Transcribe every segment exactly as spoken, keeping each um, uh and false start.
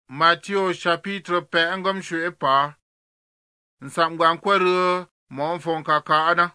Matthieu chapitre pengam shwe pa nsam gwan kwere mon fon kaka ana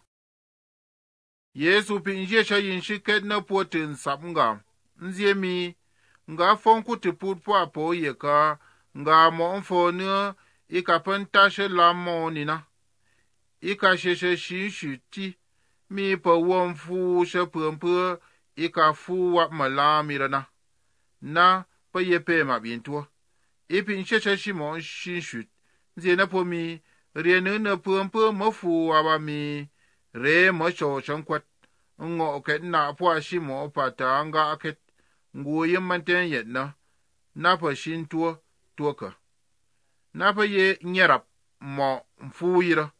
Yesu pinje cha yin shiket na potin sapnga nzie mi nga fon ku ti put po apo ye ka nga mon fon ne ikapen tashe la monina ika sheshe shin shuti mi pa won fu she pumpu ika fu wa malamirana na pa ye pe ma bintu ipin sheshe shimon shin shut nzie na po mi rienu na pumpu mo fu wa mi re mo cho chankwat ngo ket na po shimo pata nga aket nguye manten yet na na pa shin tuo tuoka na pa ye nyerap mo mfuira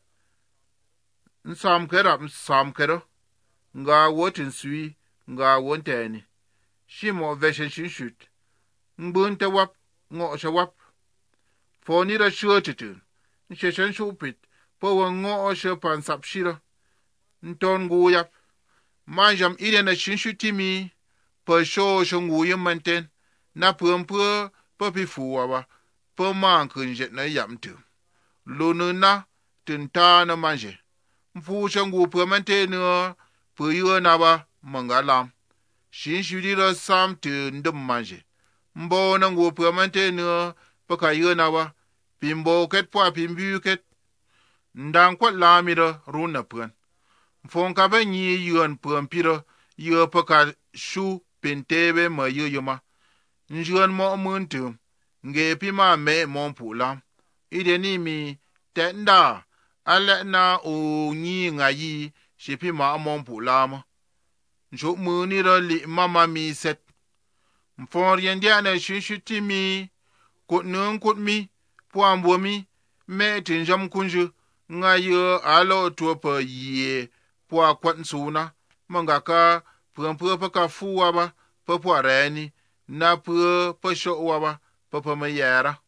nsam kerap nsam kero nga wotin sui nga wonteni shimo veshen shinshut ngbunte wap ngo shawap foni ra shotitu nsheshen shupit po wa ngo she pan sapshira nton nguyap manjam ire na shinshutimi po sho shonguye manten na pumpu po pifuwa ba po man kunjet na yamtu lunu na tinta na manje mfu shongu po manten no po yo na ba mangalam shinshudira sam tu ndum manje mbo na ngu po manten no po ka yo na ba pimbo ket po pimbu ket ndang kwat lamira runa pun mfon ka ba nyi yon pumpiro yo po ka shu pentebe ma yo yoma njuan mo muntu nge pima me mon pulam ide ni mi tenda ale na o nyi ngayi shipi ma mon pulam njo muni ro li mama mi set mfon yendia na shishuti mi kut nun kut mi po ambo mi me tinjam kunju ngayo alo to pa ye po akwat suna mangaka pumpu pa ka fuwa ba pa po reni na pu pa sho wa ba pa pa mayera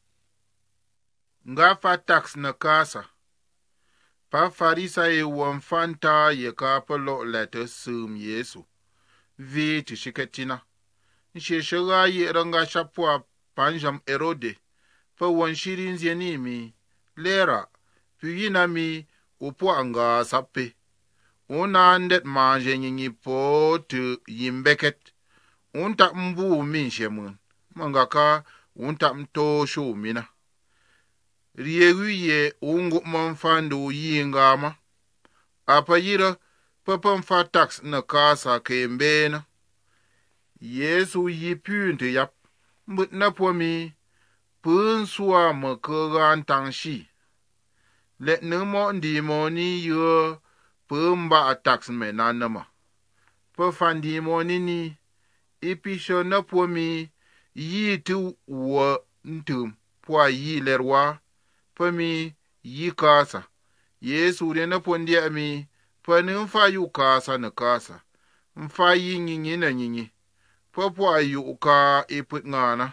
nga fa tax na kasa pa farisa e won fanta ye ka pa lo lete sum Yesu vi ti shiketina nshe shoga ye ranga shapwa panjam Herode pa won shirin zenimi lera puyina mi upo anga sappe una ndet manje nyinyi po tu yimbeket unta mbu min shemun mangaka unta mto shu mina riegu ye ungu manfando yingama apa yira papa mfa tax na kasa kembena Yesu yipünte yap mbut na pomi pun suwa makagan tangshi let numo ndi moni yo pumba tax menanama pa fandi moni ni ipisho na pomi yi tu wa ntum po yi lerwa pa mi yi kasa Yesu re na pondi ami pa ni mfa yu kasa na kasa mfa yi nyinyi na nyinyi pa po ayu ka iput ngana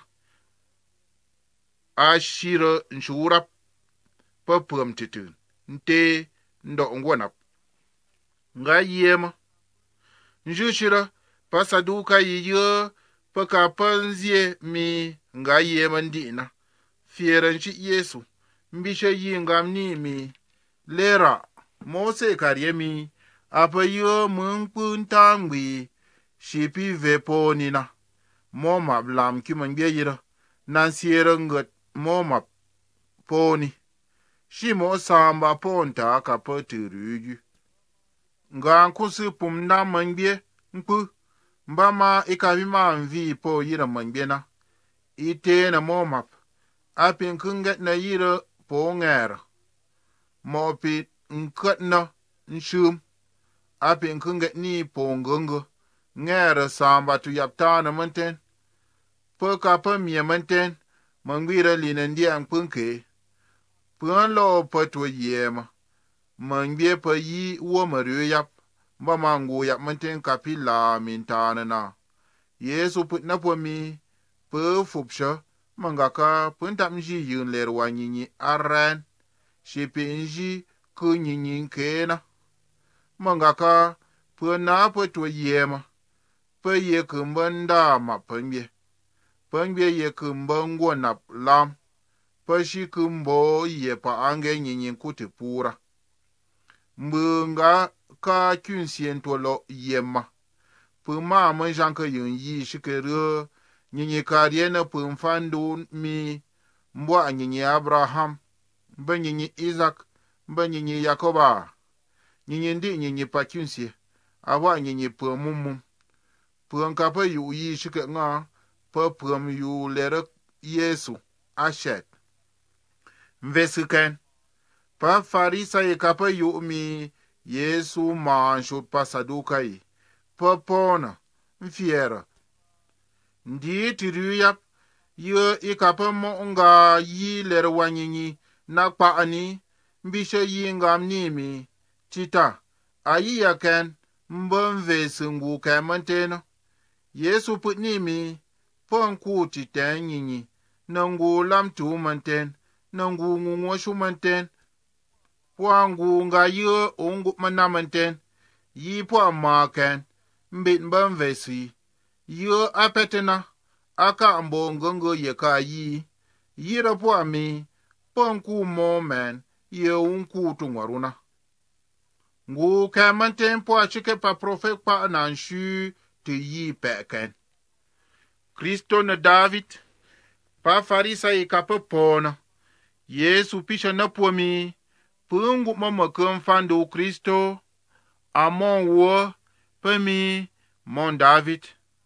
ashira nshurap pa pum titu nte ndo ngwanap nga yema njushira pa saduka yiyo pa ka panzie mi nga yema ndina fieran shi Yesu mbisha yingam ni mi lera Mose karyemi apa yo mun punta ngwi shipi vepo nina mo mablam ki mangye yira nan siera ngot mo map poni shimo samba ponta ka poturuju nga kusu pumna mangye mpu mbama ikavima mvi po yira mangye na ite na mo map apin kunget na yira po ngera mo pi nkat na nshum apin kunget ni po ngongo ngera samba tu yapta na manten po ka pa miye manten mangwira lina ndia mpunke pun lo patwa yema mangye pa yi wo maru yap ba mangu yap manten kapila mintana na Yesu put na po mi pu fupsha mangaka pun tamji yun lerwa nyinyi arren shipi nji ku nyinyi kena mangaka pun na patwa yema pa ye kumbanda mapangye Pengbe ye kumbo ngwo nap lam. Peshi kumbo ye pa ange nyinyin kuti pura. Mbunga ka kyunsien tolo yema. Puma manjanka yun yi shikere nyinyi kariene pumfandu mi mbwa nyinyi Abraham, mba nyinyi Isaac, mba nyinyi Yakoba. Nyinyi ndi nyinyi pa kyunsie. Awa nyinyi pumumum. Pum kapa yu yi shike nga pa pum yu lere Yesu ashet. Mvesiken. Pa farisa ye kapa yu mi Yesu man shut pa sadukai. Pa pona mfiera. Ndi tiru yap ye ikapa mo nga yi lere wanyinyi na pa ani mbisha yi ngam nimi tita ayi yaken mba mvesingu kemantena. Yesu put nimi ponku titen nyinyi nangu lam tu manten nangu ngungo shumanten puangu nga ye ongu manamanten yi pua maken mbit mba mvesi ye apetena aka ambo ngongo ye ka yi yira pua mi ponku momen ye unku tungwaruna ngu kemanten pua chike pa profet pa nanshu te yi peken. Kristo na David pa farisa ye kapa pona Yesu pisha na pua mi pungu mama kumfando Kristo amon wo pa mi mon David.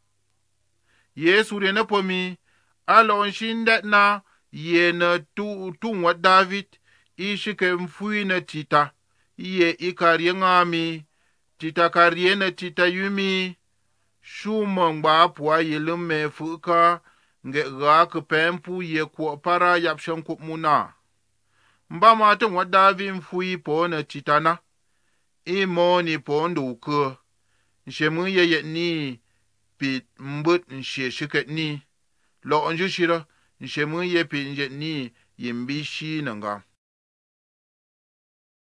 Yesu re na pua mi alon shindet na ye na tu tungwa David ishike mfui na tita ye ikari ngami tita kari na tita yumi shuma ngba pua ye lume fuka nge ga kepempu ye kwa para yapshan kupmuna mba mata wa David mfui po na tita na imoni po nduke nshemu ye ye ni pit mbut nshe shiket ni lo onju shira nshemu ye pit nje ni yimbishi nanga.